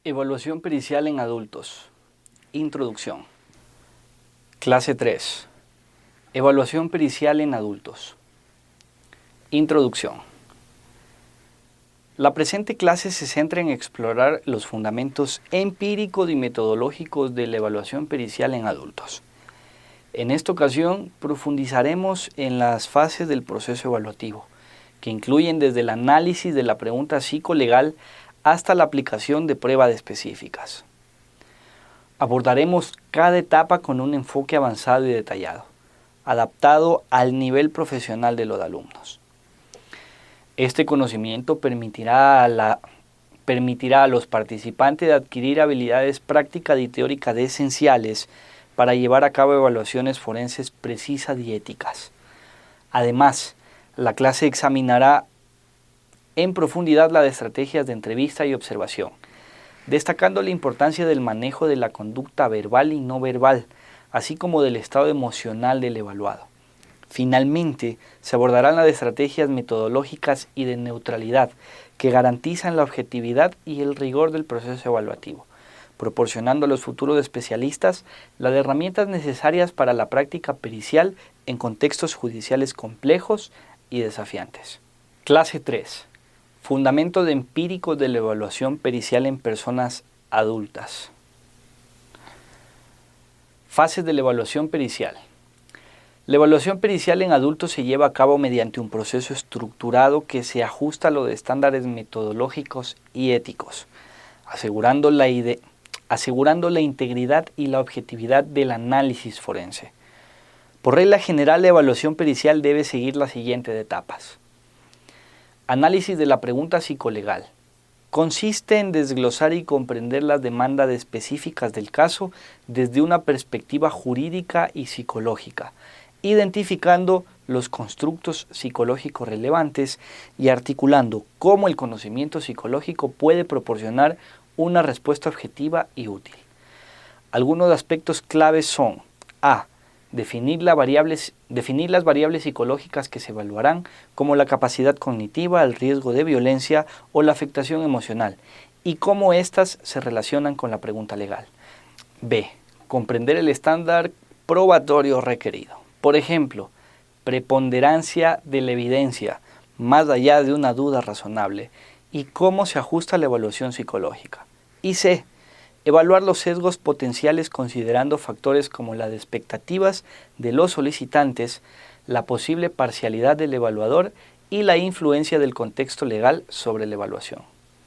Evaluación pericial en adultos. Introducción. Clase 3. Evaluación pericial en adultos. Introducción. La presente clase se centra en explorar los fundamentos empíricos y metodológicos de la evaluación pericial en adultos. En esta ocasión profundizaremos en las fases del proceso evaluativo, que incluyen desde el análisis de la pregunta psicolegal hasta la aplicación de pruebas específicas. Abordaremos cada etapa con un enfoque avanzado y detallado, adaptado al nivel profesional de los alumnos. Este conocimiento permitirá a los participantes adquirir habilidades prácticas y teóricas esenciales para llevar a cabo evaluaciones forenses precisas y éticas. Además, la clase examinará en profundidad las estrategias de entrevista y observación, destacando la importancia del manejo de la conducta verbal y no verbal, así como del estado emocional del evaluado. Finalmente, se abordarán las estrategias metodológicas y de neutralidad que garantizan la objetividad y el rigor del proceso evaluativo, proporcionando a los futuros especialistas las herramientas necesarias para la práctica pericial en contextos judiciales complejos y desafiantes. Clase 3. Fundamentos empíricos de la evaluación pericial en personas adultas. Fases de la evaluación pericial. La evaluación pericial en adultos se lleva a cabo mediante un proceso estructurado que se ajusta a los estándares metodológicos y éticos, asegurando la integridad y la objetividad del análisis forense. Por regla general, la evaluación pericial debe seguir las siguientes etapas. Análisis de la pregunta psicolegal. Consiste en desglosar y comprender las demandas específicas del caso desde una perspectiva jurídica y psicológica, identificando los constructos psicológicos relevantes y articulando cómo el conocimiento psicológico puede proporcionar una respuesta objetiva y útil. Algunos aspectos claves son: A. Definir las variables psicológicas que se evaluarán, como la capacidad cognitiva, el riesgo de violencia o la afectación emocional, y cómo éstas se relacionan con la pregunta legal. B. Comprender el estándar probatorio requerido. Por ejemplo, preponderancia de la evidencia, más allá de una duda razonable, y cómo se ajusta la evaluación psicológica. Y C. Evaluar los sesgos potenciales considerando factores como las expectativas de los solicitantes, la posible parcialidad del evaluador y la influencia del contexto legal sobre la evaluación.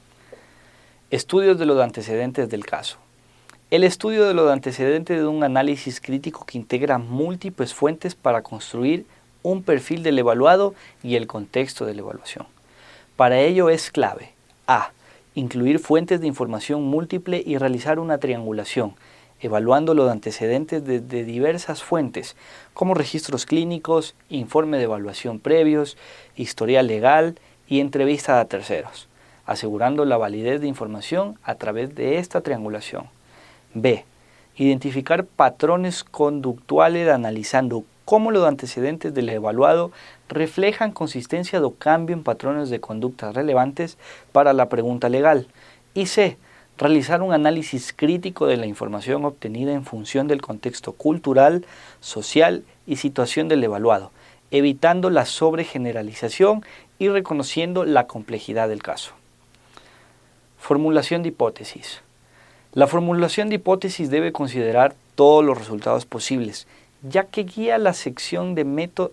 Estudios de los antecedentes del caso. El estudio de los antecedentes de un análisis crítico que integra múltiples fuentes para construir un perfil del evaluado y el contexto de la evaluación. Para ello es clave: A. Incluir fuentes de información múltiple y realizar una triangulación, evaluando los antecedentes desde diversas fuentes, como registros clínicos, informe de evaluación previos, historial legal y entrevista a terceros, asegurando la validez de información a través de esta triangulación. B. Identificar patrones conductuales analizando cómo los antecedentes del evaluado reflejan consistencia o cambio en patrones de conductas relevantes para la pregunta legal. Y C. Realizar un análisis crítico de la información obtenida en función del contexto cultural, social y situación del evaluado, evitando la sobregeneralización y reconociendo la complejidad del caso. Formulación de hipótesis. La formulación de hipótesis debe considerar todos los resultados posibles, ya que guía la selección de métodos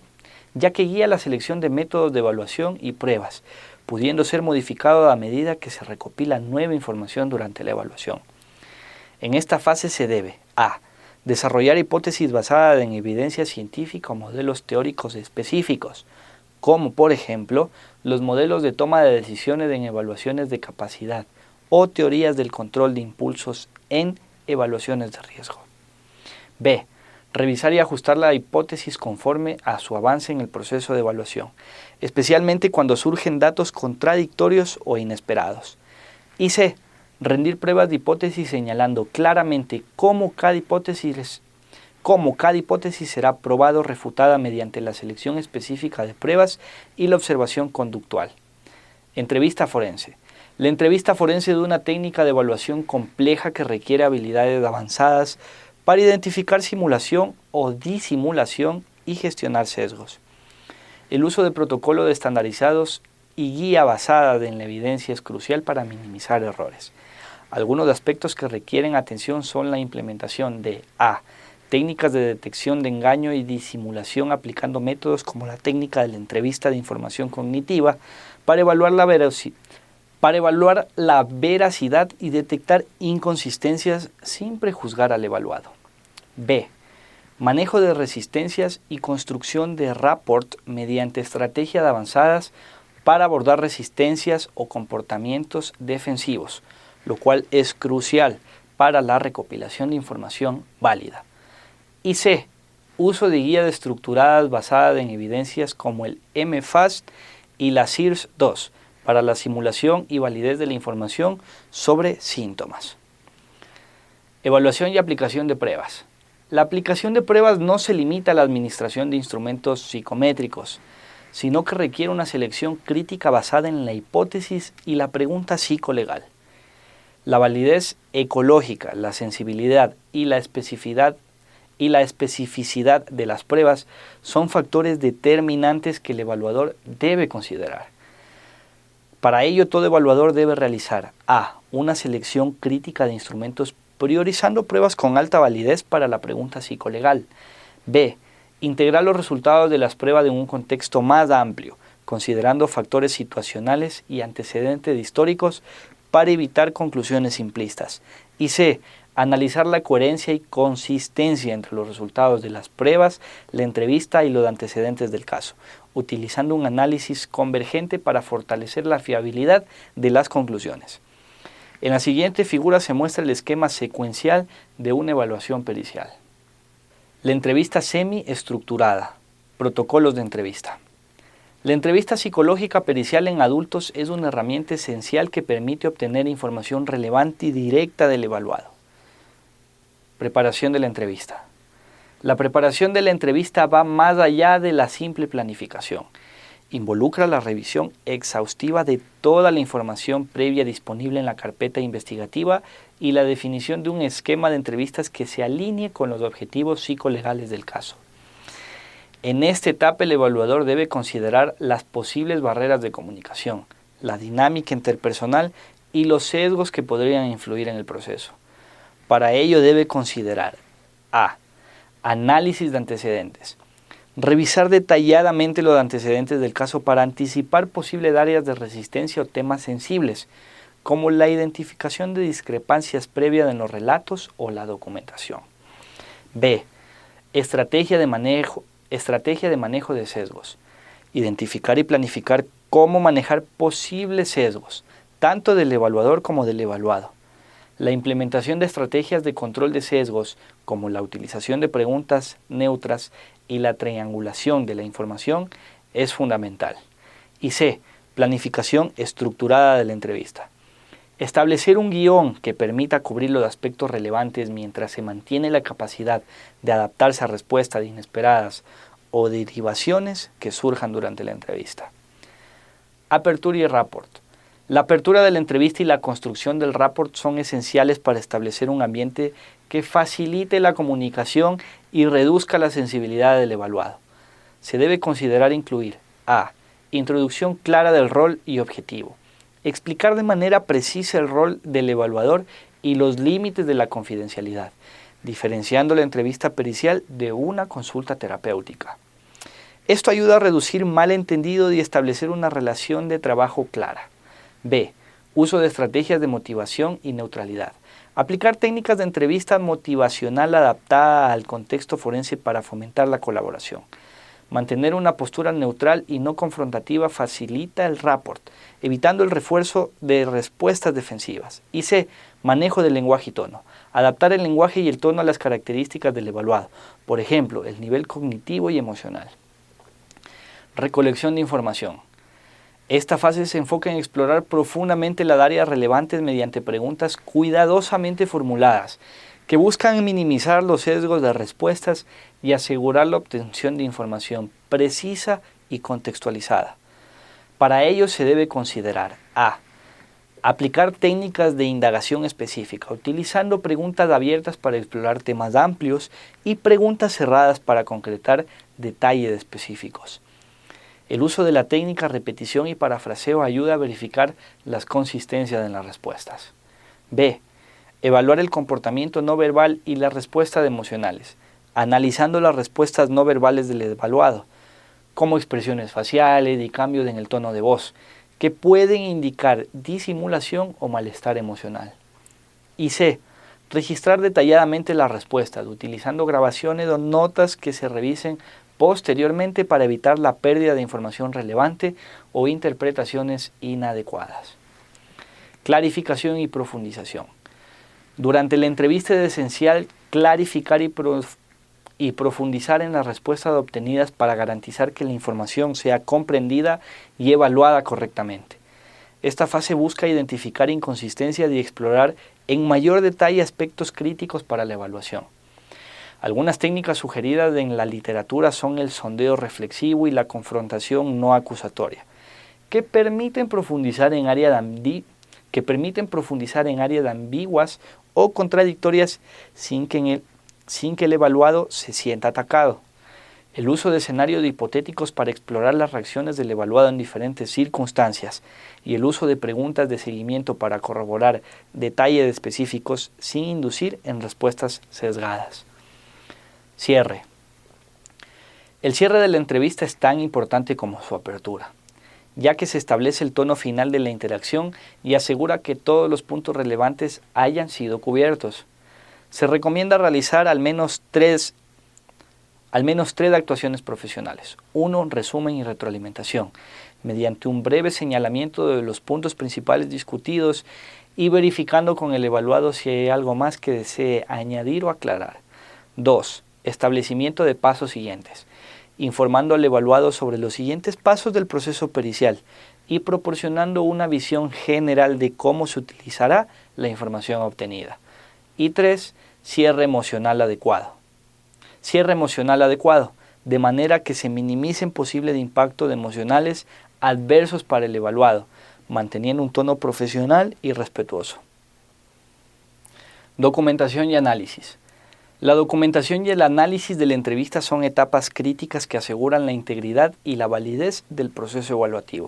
de evaluación y pruebas, pudiendo ser modificado a medida que se recopila nueva información durante la evaluación. En esta fase se debe: A. Desarrollar hipótesis basadas en evidencia científica o modelos teóricos específicos, como por ejemplo los modelos de toma de decisiones en evaluaciones de capacidad o teorías del control de impulsos en evaluaciones de riesgo. B. Revisar y ajustar la hipótesis conforme a su avance en el proceso de evaluación, especialmente cuando surgen datos contradictorios o inesperados. Y C. Rendir pruebas de hipótesis señalando claramente cómo cada hipótesis será probada o refutada mediante la selección específica de pruebas y la observación conductual. Entrevista forense. La entrevista forense es una técnica de evaluación compleja que requiere habilidades avanzadas para identificar simulación o disimulación y gestionar sesgos. El uso de protocolos estandarizados y guía basada en la evidencia es crucial para minimizar errores. Algunos aspectos que requieren atención son la implementación de a. Técnicas de detección de engaño y disimulación aplicando métodos como la técnica de la entrevista de información cognitiva para evaluar la veracidad y detectar inconsistencias sin prejuzgar al evaluado. B. Manejo de resistencias y construcción de rapport mediante estrategias avanzadas para abordar resistencias o comportamientos defensivos, lo cual es crucial para la recopilación de información válida. Y C. Uso de guías estructuradas basadas en evidencias como el MFAST y la SIRS-2 para la simulación y validez de la información sobre síntomas. Evaluación y aplicación de pruebas. La aplicación de pruebas no se limita a la administración de instrumentos psicométricos, sino que requiere una selección crítica basada en la hipótesis y la pregunta psicolegal. La validez ecológica, la sensibilidad y la especificidad de las pruebas son factores determinantes que el evaluador debe considerar. Para ello, todo evaluador debe realizar a. Una selección crítica de instrumentos priorizando pruebas con alta validez para la pregunta psicolegal. B. Integrar los resultados de las pruebas en un contexto más amplio, considerando factores situacionales y antecedentes históricos para evitar conclusiones simplistas. Y C. Analizar la coherencia y consistencia entre los resultados de las pruebas, la entrevista y los antecedentes del caso, utilizando un análisis convergente para fortalecer la fiabilidad de las conclusiones. En la siguiente figura se muestra el esquema secuencial de una evaluación pericial. La entrevista semi-estructurada. Protocolos de entrevista. La entrevista psicológica pericial en adultos es una herramienta esencial que permite obtener información relevante y directa del evaluado. Preparación de la entrevista. La preparación de la entrevista va más allá de la simple planificación. Involucra la revisión exhaustiva de toda la información previa disponible en la carpeta investigativa y la definición de un esquema de entrevistas que se alinee con los objetivos psicolegales del caso. En esta etapa el evaluador debe considerar las posibles barreras de comunicación, la dinámica interpersonal y los sesgos que podrían influir en el proceso. Para ello debe considerar a. Análisis de antecedentes. Revisar detalladamente los antecedentes del caso para anticipar posibles áreas de resistencia o temas sensibles, como la identificación de discrepancias previas en los relatos o la documentación. B. Estrategia de manejo de sesgos. Identificar y planificar cómo manejar posibles sesgos, tanto del evaluador como del evaluado. La implementación de estrategias de control de sesgos, como la utilización de preguntas neutras y la triangulación de la información, es fundamental. Y C. Planificación estructurada de la entrevista. Establecer un guión que permita cubrir los aspectos relevantes mientras se mantiene la capacidad de adaptarse a respuestas inesperadas o derivaciones que surjan durante la entrevista. Apertura y rapport. La apertura de la entrevista y la construcción del rapport son esenciales para establecer un ambiente que facilite la comunicación y reduzca la sensibilidad del evaluado. Se debe considerar incluir a. Introducción clara del rol y objetivo. Explicar de manera precisa el rol del evaluador y los límites de la confidencialidad, diferenciando la entrevista pericial de una consulta terapéutica. Esto ayuda a reducir malentendidos y establecer una relación de trabajo clara. B. Uso de estrategias de motivación y neutralidad. Aplicar técnicas de entrevista motivacional adaptada al contexto forense para fomentar la colaboración. Mantener una postura neutral y no confrontativa facilita el rapport, evitando el refuerzo de respuestas defensivas. Y C. Manejo del lenguaje y tono. Adaptar el lenguaje y el tono a las características del evaluado, por ejemplo, el nivel cognitivo y emocional. Recolección de información. Esta fase se enfoca en explorar profundamente las áreas relevantes mediante preguntas cuidadosamente formuladas, que buscan minimizar los sesgos de respuestas y asegurar la obtención de información precisa y contextualizada. Para ello se debe considerar a. Aplicar técnicas de indagación específica, utilizando preguntas abiertas para explorar temas amplios y preguntas cerradas para concretar detalles específicos. El uso de la técnica repetición y parafraseo ayuda a verificar las consistencias en las respuestas. B. Evaluar el comportamiento no verbal y las respuestas emocionales, analizando las respuestas no verbales del evaluado, como expresiones faciales y cambios en el tono de voz, que pueden indicar disimulación o malestar emocional. Y C. Registrar detalladamente las respuestas, utilizando grabaciones o notas que se revisen posteriormente para evitar la pérdida de información relevante o interpretaciones inadecuadas. Clarificación y profundización. Durante la entrevista es esencial clarificar y profundizar en las respuestas obtenidas para garantizar que la información sea comprendida y evaluada correctamente. Esta fase busca identificar inconsistencias y explorar en mayor detalle aspectos críticos para la evaluación. Algunas técnicas sugeridas en la literatura son el sondeo reflexivo y la confrontación no acusatoria, que permiten profundizar en áreas ambiguas o contradictorias sin que el evaluado se sienta atacado. El uso de escenarios hipotéticos para explorar las reacciones del evaluado en diferentes circunstancias y el uso de preguntas de seguimiento para corroborar detalles específicos sin inducir en respuestas sesgadas. Cierre. El cierre de la entrevista es tan importante como su apertura, ya que se establece el tono final de la interacción y asegura que todos los puntos relevantes hayan sido cubiertos. Se recomienda realizar al menos tres actuaciones profesionales. 1. Resumen y retroalimentación, mediante un breve señalamiento de los puntos principales discutidos y verificando con el evaluado si hay algo más que desee añadir o aclarar. 2. Establecimiento de pasos siguientes, informando al evaluado sobre los siguientes pasos del proceso pericial y proporcionando una visión general de cómo se utilizará la información obtenida. Y 3. Cierre emocional adecuado. Cierre emocional adecuado, de manera que se minimicen posibles impactos emocionales adversos para el evaluado, manteniendo un tono profesional y respetuoso. Documentación y análisis. La documentación y el análisis de la entrevista son etapas críticas que aseguran la integridad y la validez del proceso evaluativo.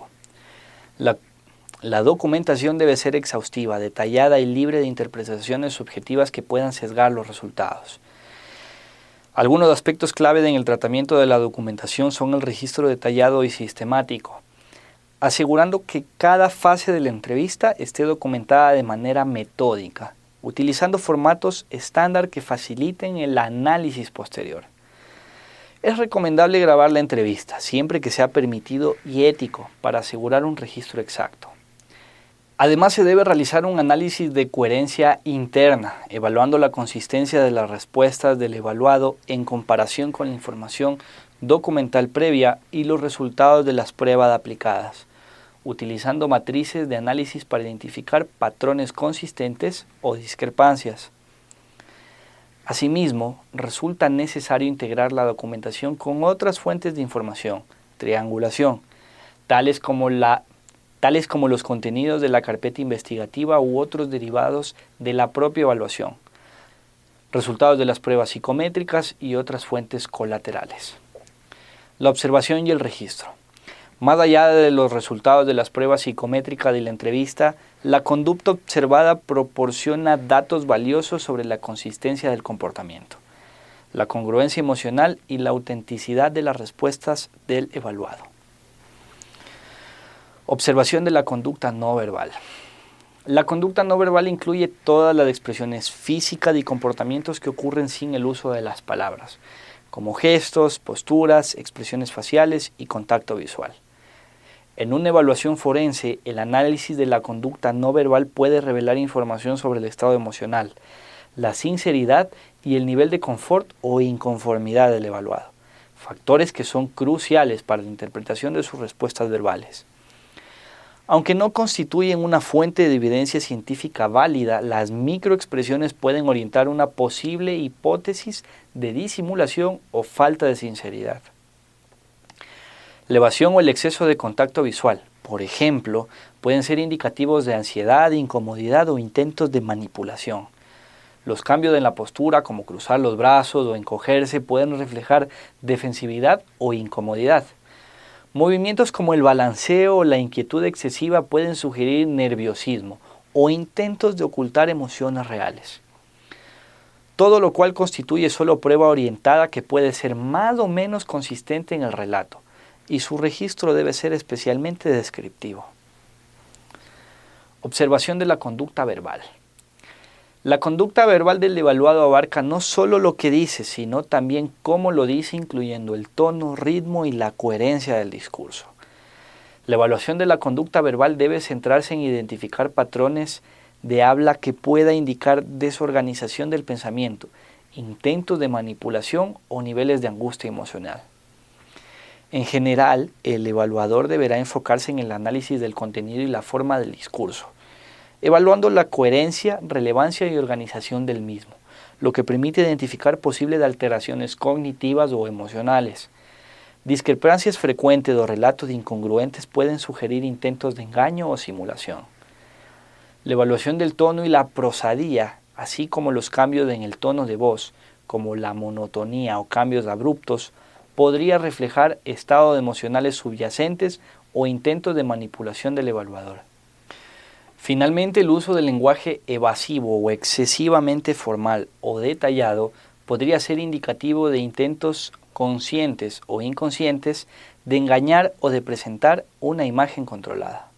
La documentación debe ser exhaustiva, detallada y libre de interpretaciones subjetivas que puedan sesgar los resultados. Algunos aspectos clave en el tratamiento de la documentación son el registro detallado y sistemático, asegurando que cada fase de la entrevista esté documentada de manera metódica, utilizando formatos estándar que faciliten el análisis posterior. Es recomendable grabar la entrevista, siempre que sea permitido y ético, para asegurar un registro exacto. Además, se debe realizar un análisis de coherencia interna, evaluando la consistencia de las respuestas del evaluado en comparación con la información documental previa y los resultados de las pruebas aplicadas, utilizando matrices de análisis para identificar patrones consistentes o discrepancias. Asimismo, resulta necesario integrar la documentación con otras fuentes de información, triangulación, tales como los contenidos de la carpeta investigativa u otros derivados de la propia evaluación, resultados de las pruebas psicométricas y otras fuentes colaterales. La observación y el registro. Más allá de los resultados de las pruebas psicométricas de la entrevista, la conducta observada proporciona datos valiosos sobre la consistencia del comportamiento, la congruencia emocional y la autenticidad de las respuestas del evaluado. Observación de la conducta no verbal. La conducta no verbal incluye todas las expresiones físicas y comportamientos que ocurren sin el uso de las palabras, como gestos, posturas, expresiones faciales y contacto visual. En una evaluación forense, el análisis de la conducta no verbal puede revelar información sobre el estado emocional, la sinceridad y el nivel de confort o inconformidad del evaluado, factores que son cruciales para la interpretación de sus respuestas verbales. Aunque no constituyen una fuente de evidencia científica válida, las microexpresiones pueden orientar una posible hipótesis de disimulación o falta de sinceridad. La evasión o el exceso de contacto visual Por ejemplo, pueden ser indicativos de ansiedad, incomodidad o intentos de manipulación. Los cambios en la postura, como cruzar los brazos o encogerse, pueden reflejar defensividad o incomodidad. Movimientos como el balanceo o la inquietud excesiva pueden sugerir nerviosismo o intentos de ocultar emociones reales. Todo lo cual constituye solo prueba orientada que puede ser más o menos consistente en el relato, y su registro debe ser especialmente descriptivo. Observación de la conducta verbal. La conducta verbal del evaluado abarca no solo lo que dice, sino también cómo lo dice, incluyendo el tono, ritmo y la coherencia del discurso. La evaluación de la conducta verbal debe centrarse en identificar patrones de habla que pueda indicar desorganización del pensamiento, intentos de manipulación o niveles de angustia emocional. En general, el evaluador deberá enfocarse en el análisis del contenido y la forma del discurso, evaluando la coherencia, relevancia y organización del mismo, lo que permite identificar posibles alteraciones cognitivas o emocionales. Discrepancias frecuentes o relatos incongruentes pueden sugerir intentos de engaño o simulación. La evaluación del tono y la prosadía, así como los cambios en el tono de voz, como la monotonía o cambios abruptos, podría reflejar estados emocionales subyacentes o intentos de manipulación del evaluador. Finalmente, el uso del lenguaje evasivo o excesivamente formal o detallado podría ser indicativo de intentos conscientes o inconscientes de engañar o de presentar una imagen controlada.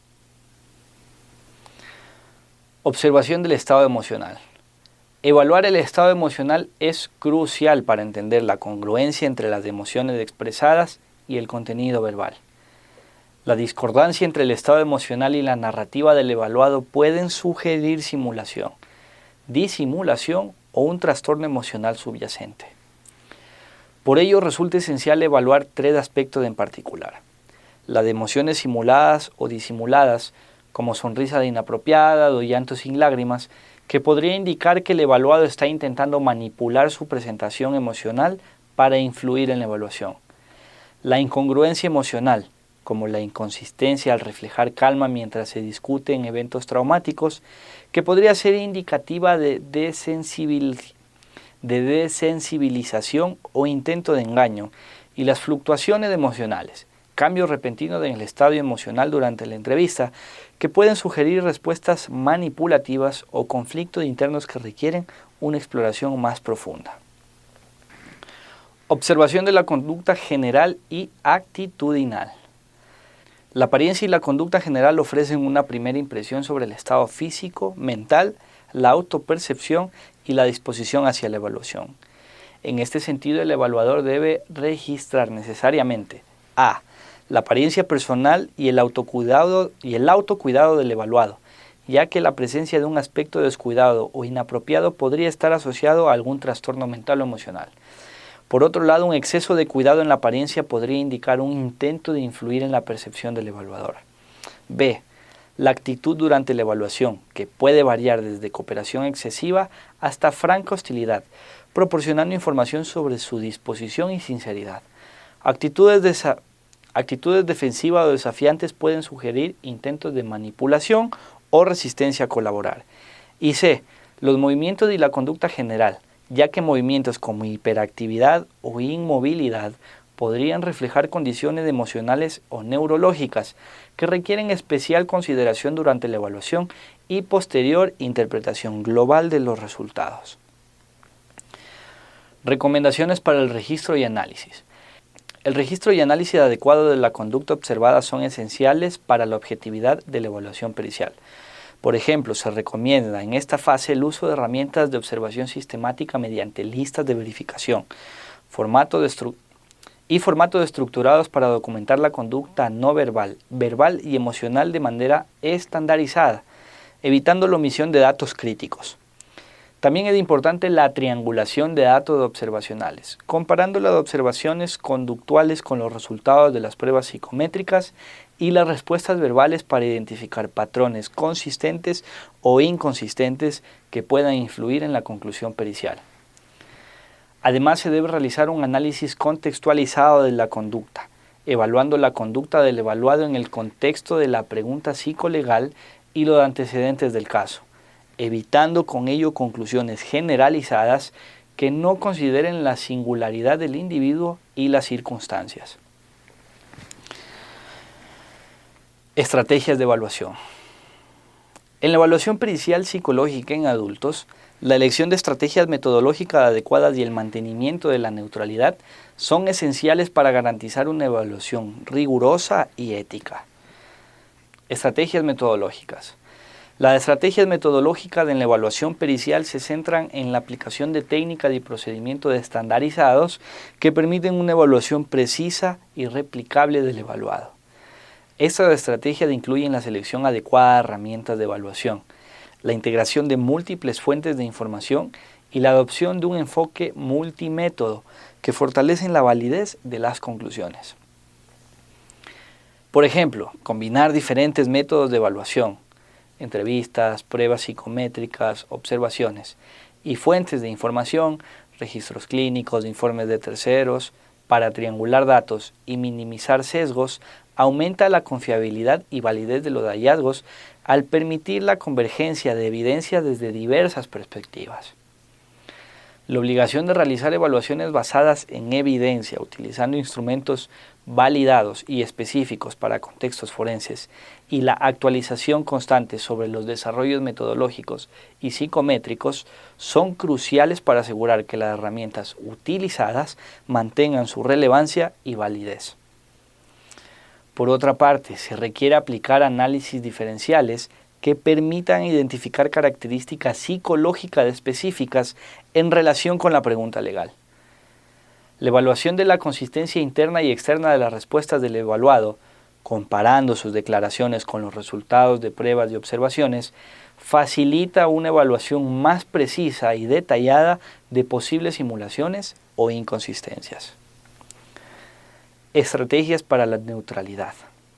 Observación del estado emocional. Evaluar el estado emocional es crucial para entender la congruencia entre las emociones expresadas y el contenido verbal. La discordancia entre el estado emocional y la narrativa del evaluado pueden sugerir simulación, disimulación o un trastorno emocional subyacente. Por ello resulta esencial evaluar tres aspectos en particular: las de emociones simuladas o disimuladas, como sonrisa inapropiada o llanto sin lágrimas, que podría indicar que el evaluado está intentando manipular su presentación emocional para influir en la evaluación. La incongruencia emocional, como la inconsistencia al reflejar calma mientras se discute en eventos traumáticos, que podría ser indicativa de desensibilización o intento de engaño, y las fluctuaciones emocionales, cambios repentinos en el estado emocional durante la entrevista, que pueden sugerir respuestas manipulativas o conflictos internos que requieren una exploración más profunda. Observación de la conducta general y actitudinal. La apariencia y la conducta general ofrecen una primera impresión sobre el estado físico, mental, la autopercepción y la disposición hacia la evaluación. En este sentido, el evaluador debe registrar necesariamente a. La apariencia personal y el autocuidado del evaluado, ya que la presencia de un aspecto descuidado o inapropiado podría estar asociado a algún trastorno mental o emocional. Por otro lado, un exceso de cuidado en la apariencia podría indicar un intento de influir en la percepción del evaluador. B. La actitud durante la evaluación, que puede variar desde cooperación excesiva hasta franca hostilidad, proporcionando información sobre su disposición y sinceridad. Actitudes defensivas o desafiantes pueden sugerir intentos de manipulación o resistencia a colaborar. Y C. Los movimientos y la conducta general, ya que movimientos como hiperactividad o inmovilidad podrían reflejar condiciones emocionales o neurológicas que requieren especial consideración durante la evaluación y posterior interpretación global de los resultados. Recomendaciones para el registro y análisis. El registro y análisis adecuado de la conducta observada son esenciales para la objetividad de la evaluación pericial. Por ejemplo, se recomienda en esta fase el uso de herramientas de observación sistemática mediante listas de verificación, formatos estructurados para documentar la conducta no verbal, verbal y emocional de manera estandarizada, evitando la omisión de datos críticos. También es importante la triangulación de datos observacionales, comparando las observaciones conductuales con los resultados de las pruebas psicométricas y las respuestas verbales para identificar patrones consistentes o inconsistentes que puedan influir en la conclusión pericial. Además, se debe realizar un análisis contextualizado de la conducta, evaluando la conducta del evaluado en el contexto de la pregunta psicolegal y los antecedentes del caso, evitando con ello conclusiones generalizadas que no consideren la singularidad del individuo y las circunstancias. Estrategias de evaluación. En la evaluación pericial psicológica en adultos, la elección de estrategias metodológicas adecuadas y el mantenimiento de la neutralidad son esenciales para garantizar una evaluación rigurosa y ética. Estrategias metodológicas. Las estrategias metodológicas en la evaluación pericial se centran en la aplicación de técnicas y procedimientos estandarizados que permiten una evaluación precisa y replicable del evaluado. Estas estrategias incluyen la selección adecuada de herramientas de evaluación, la integración de múltiples fuentes de información y la adopción de un enfoque multimétodo que fortalecen la validez de las conclusiones. Por ejemplo, combinar diferentes métodos de evaluación, entrevistas, pruebas psicométricas, observaciones y fuentes de información, registros clínicos, informes de terceros, para triangular datos y minimizar sesgos, aumenta la confiabilidad y validez de los hallazgos al permitir la convergencia de evidencia desde diversas perspectivas. La obligación de realizar evaluaciones basadas en evidencia, utilizando instrumentos validados y específicos para contextos forenses, y la actualización constante sobre los desarrollos metodológicos y psicométricos son cruciales para asegurar que las herramientas utilizadas mantengan su relevancia y validez. Por otra parte, se requiere aplicar análisis diferenciales que permitan identificar características psicológicas específicas en relación con la pregunta legal. La evaluación de la consistencia interna y externa de las respuestas del evaluado, comparando sus declaraciones con los resultados de pruebas y observaciones, facilita una evaluación más precisa y detallada de posibles simulaciones o inconsistencias. Estrategias para la neutralidad.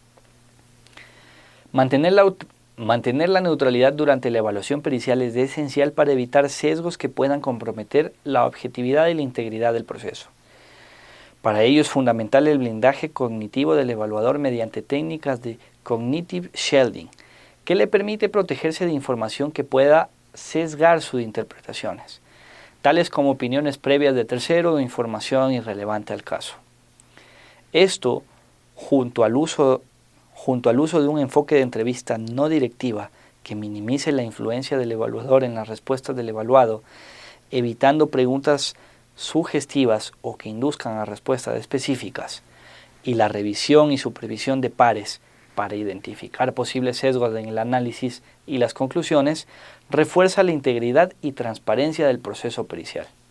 Mantener la neutralidad durante la evaluación pericial es esencial para evitar sesgos que puedan comprometer la objetividad y la integridad del proceso. Para ello es fundamental el blindaje cognitivo del evaluador mediante técnicas de cognitive shielding, que le permite protegerse de información que pueda sesgar sus interpretaciones, tales como opiniones previas de terceros o información irrelevante al caso. Esto, junto al uso de un enfoque de entrevista no directiva que minimice la influencia del evaluador en las respuestas del evaluado, evitando preguntas sugestivas o que induzcan a respuestas específicas, y la revisión y supervisión de pares para identificar posibles sesgos en el análisis y las conclusiones, refuerza la integridad y transparencia del proceso pericial.